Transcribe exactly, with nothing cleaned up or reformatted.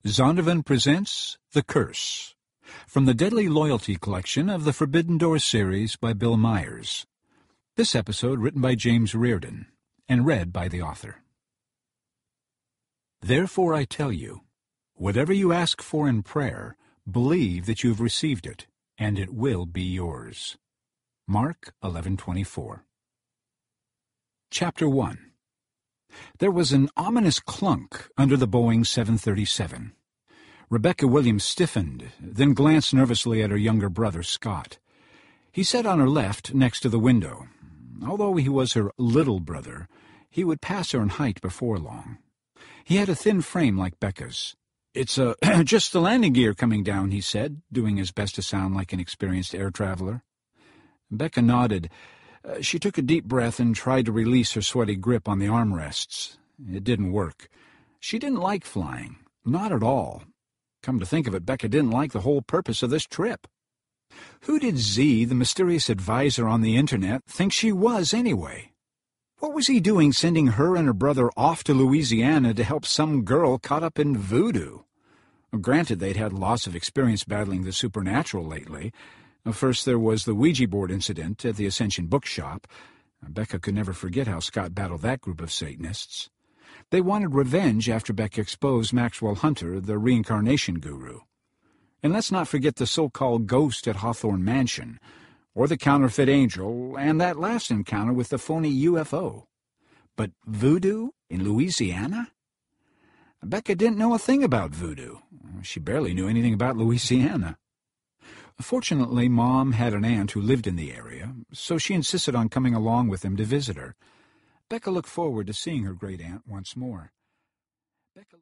Zondervan presents The Curse, from the Deadly Loyalty collection of the Forbidden Door series by Bill Myers. This episode written by James Reardon and read by the author. Therefore I tell you, whatever you ask for in prayer, believe that you have received it, and it will be yours. Mark eleven twenty-four. Chapter one. There was an ominous clunk under the Boeing seven thirty-seven. Rebecca Williams stiffened, then glanced nervously at her younger brother, Scott. He sat on her left next to the window. Although he was her little brother, he would pass her in height before long. He had a thin frame like Becca's. "It's uh, just the landing gear coming down," he said, doing his best to sound like an experienced air traveler. Becca nodded. Uh, she took a deep breath and tried to release her sweaty grip on the armrests. It didn't work. She didn't like flying. Not at all. Come to think of it, Becca didn't like the whole purpose of this trip. Who did Z, the mysterious advisor on the internet, think she was anyway? What was he doing sending her and her brother off to Louisiana to help some girl caught up in voodoo? Granted, they'd had lots of experience battling the supernatural lately. First, there was the Ouija board incident at the Ascension Bookshop. Becca could never forget how Scott battled that group of Satanists. They wanted revenge after Becca exposed Maxwell Hunter, the reincarnation guru. And let's not forget the so-called ghost at Hawthorne Mansion, or the counterfeit angel, and that last encounter with the phony U F O. But voodoo in Louisiana? Becca didn't know a thing about voodoo. She barely knew anything about Louisiana. Fortunately, Mom had an aunt who lived in the area, so she insisted on coming along with them to visit her. Becca looked forward to seeing her great aunt once more. Becca